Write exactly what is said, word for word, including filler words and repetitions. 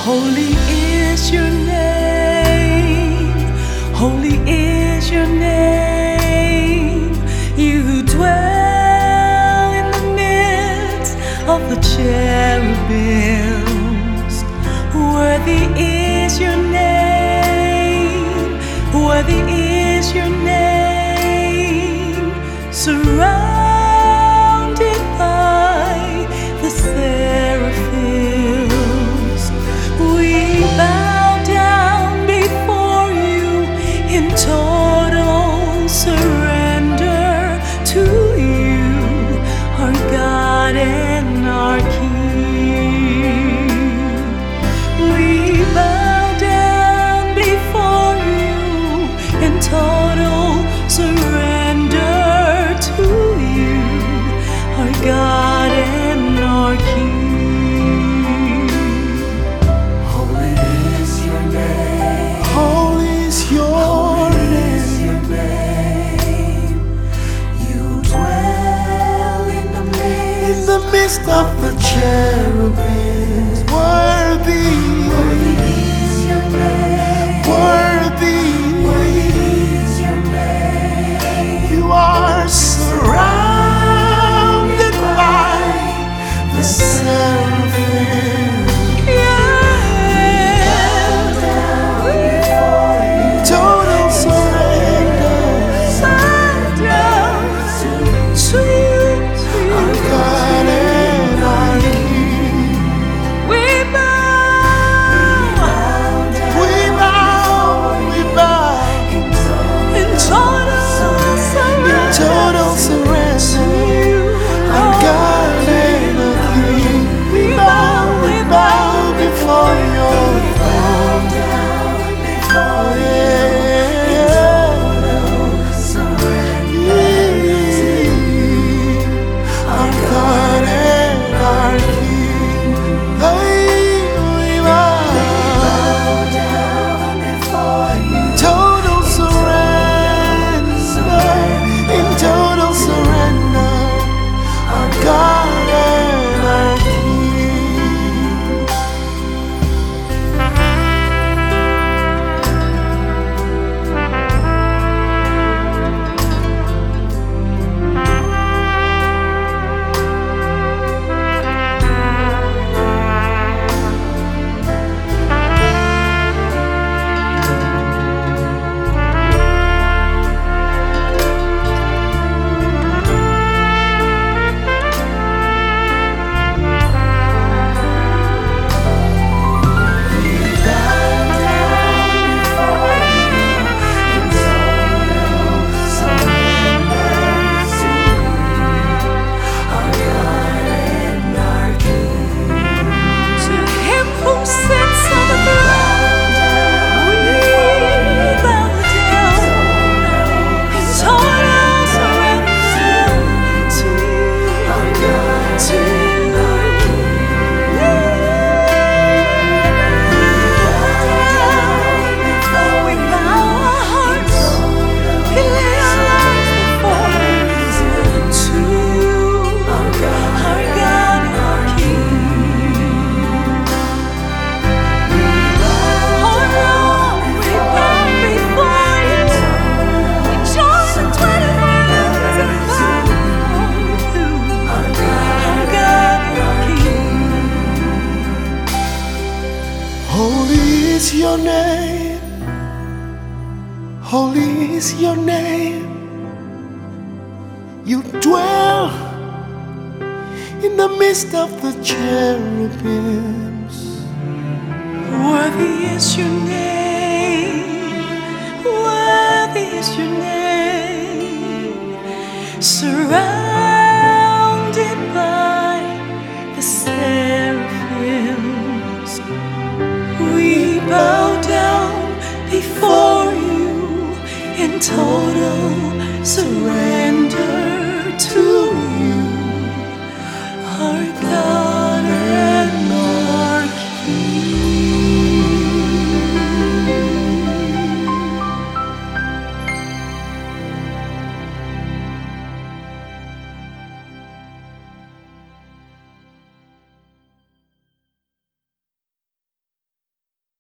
Holy is your name, holy is your name. You dwell in the midst of the cherubims. Worthy is your name, worthy is your name. Surrounded by the seraphims, we bow down before you in total surrender to you, our God and our King. We bow down before you in total surrender to you, our God and our King. Holy is your name. Holy is your Holy is your name. You dwell in the midst, in the midst of the cherubims. Worthy, worthy is your name. worthy, Worthy is your name. you are surrounded by the seraphim. Total surrender, our God and our King. We bow We bow, we bow in total surrender. total surrender, our God and our King. We bow, we bow before your throne. Oh, yeah. Our God and our King. Hey, we bow. Total surrender, in total surrender, our God and our King. To him who sits on the throne, we bow down in total surrender to you, to you. We bow our hearts, we lay our lives before you, to you, our God and our King. Oh Lord, we bow before you. We join the twenty-four elders and bow before you, our God and our King. Holy is your name, holy is your name. You dwell in the midst of the cherubims. Worthy is your name, worthy is your name. Surrounded by the seraphims, we bow down before you in total surrender.